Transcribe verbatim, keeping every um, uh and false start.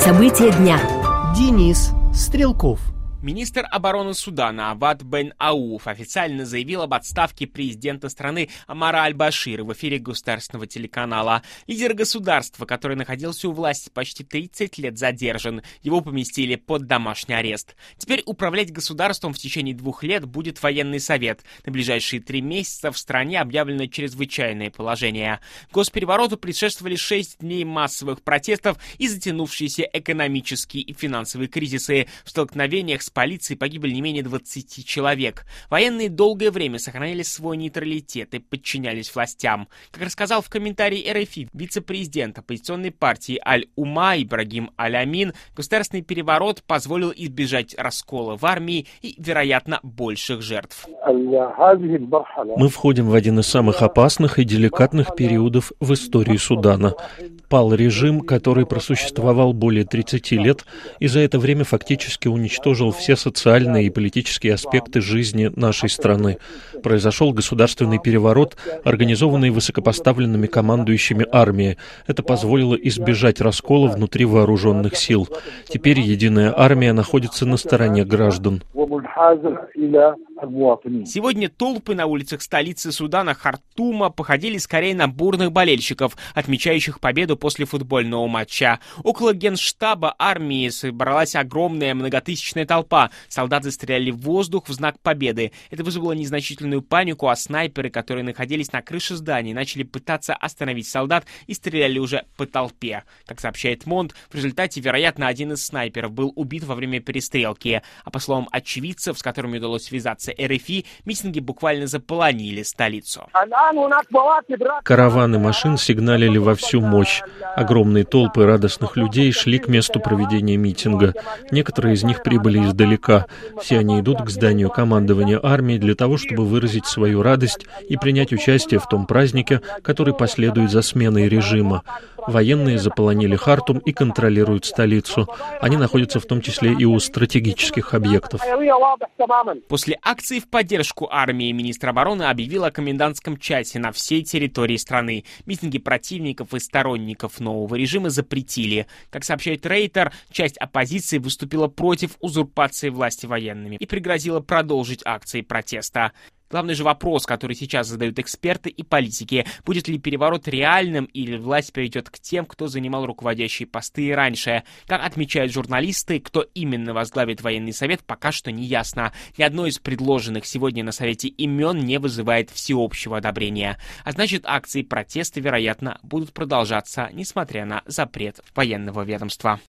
События дня. Денис Стрелков. Министр обороны Судана Авад Бен Ауф официально заявил об отставке президента страны Омара Аль-Башира в эфире государственного телеканала. Лидер государства, который находился у власти почти тридцать лет, задержан. Его поместили под домашний арест. Теперь управлять государством в течение двух лет будет военный совет. На ближайшие три месяца в стране объявлено чрезвычайное положение. Госперевороту предшествовали шесть дней массовых протестов и затянувшиеся экономические и финансовые кризисы. В столкновениях с полицией погибли не менее двадцати человек. Военные долгое время сохраняли свой нейтралитет и подчинялись властям. Как рассказал в комментарии эр эф и вице-президент оппозиционной партии Аль-Умма Ибрагим Аль-Амин, государственный переворот позволил избежать раскола в армии и, вероятно, больших жертв. Мы входим в один из самых опасных и деликатных периодов в истории Судана. Пал режим, который просуществовал более тридцати лет, и за это время фактически уничтожил все социальные и политические аспекты жизни нашей страны. Произошел государственный переворот, организованный высокопоставленными командующими армии. Это позволило избежать раскола внутри вооруженных сил. Теперь единая армия находится на стороне граждан. Сегодня толпы на улицах столицы Судана Хартума походили скорее на бурных болельщиков, отмечающих победу после футбольного матча. Около генштаба армии собралась огромная многотысячная толпа. Солдаты стреляли в воздух в знак победы. Это вызвало незначительную панику, а снайперы, которые находились на крыше здания, начали пытаться остановить солдат и стреляли уже по толпе. Как сообщает Монт, в результате, вероятно, один из снайперов был убит во время перестрелки. А по словам очевидцев, с которыми удалось связаться эр эф и, митинги буквально заполонили столицу. Караваны машин сигналили во всю мощь. Огромные толпы радостных людей шли к месту проведения митинга. Некоторые из них прибыли издалека. Все они идут к зданию командования армии для того, чтобы выразить свою радость и принять участие в том празднике, который последует за сменой режима. Военные заполонили Хартум и контролируют столицу. Они находятся в том числе и у стратегических объектов. После акции в поддержку армии министр обороны объявил о комендантском часе на всей территории страны. Митинги противников и сторонников нового режима запретили. Как сообщает Рейтер, часть оппозиции выступила против узурпации власти военными и пригрозила продолжить акции протеста. Главный же вопрос, который сейчас задают эксперты и политики: будет ли переворот реальным или власть перейдет к тем, кто занимал руководящие посты и раньше. Как отмечают журналисты, кто именно возглавит военный совет, пока что не ясно. Ни одно из предложенных сегодня на совете имен не вызывает всеобщего одобрения. А значит, акции протеста, вероятно, будут продолжаться, несмотря на запрет военного ведомства.